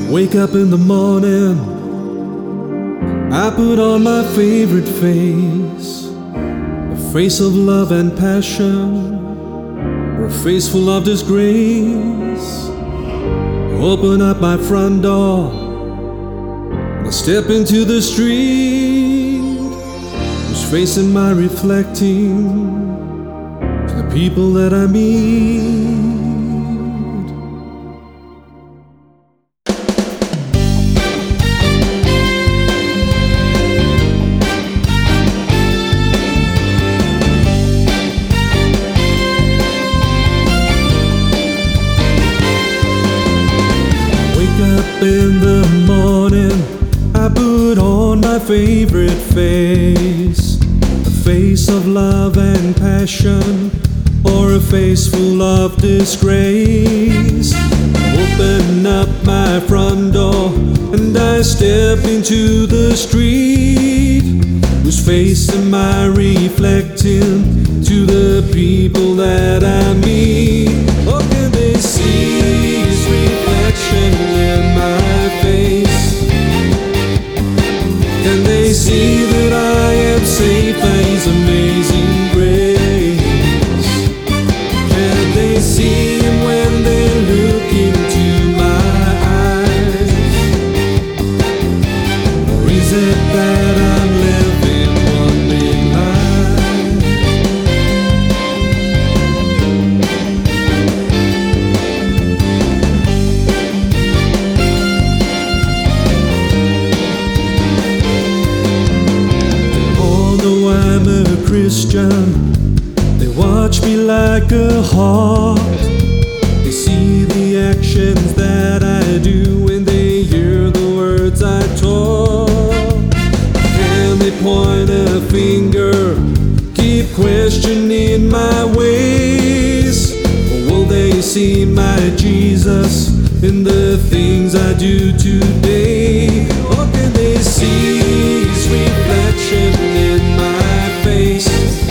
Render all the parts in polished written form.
Wake up in the morning, I put on my favorite face, a face of love and passion, or a face full of disgrace. Open up my front door, and I step into the street. Whose face am I reflecting to the people that I meet? Up in the morning, I put on my favorite face, a face of love and passion, or a face full of disgrace. Open up my front door and I step into the street. Whose face am I reflecting to the people that I meet? Oh, can they see his reflection in my face? Can they see that I am saved by his amazing grace? Can they see him when they look into my eyes? Or is it that I'm living one big lie? Although I'm a Christian, they watch me like a hawk. They see the actions that I do and they hear the words I talk. Can they point a finger, keep questioning my ways? Or will they see my Jesus in the things I do today? Or can they see his reflection in my face?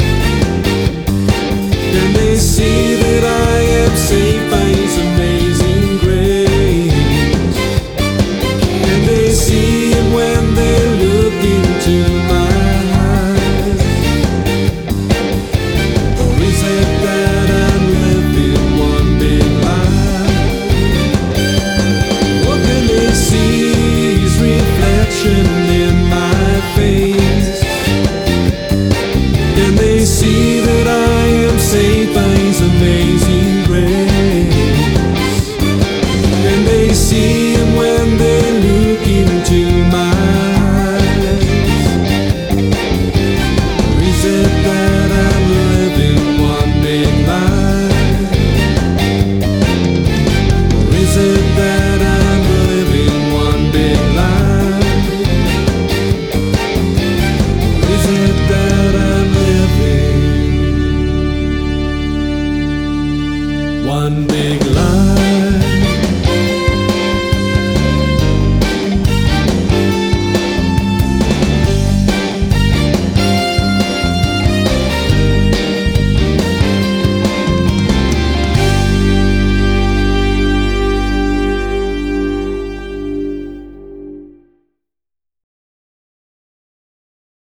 Can they see that I am saved by his amazing grace? Can they see him when they look into my eyes? Or is it that I'm living one big lie? Or can they see his reflection in my face? Can they see that I am saved by his amazing grace? Can they see him when they look into my eyes? Or is it that I'm living one big lie? Or is it that I'm living one big lie? Or is it that I'm living one big lie?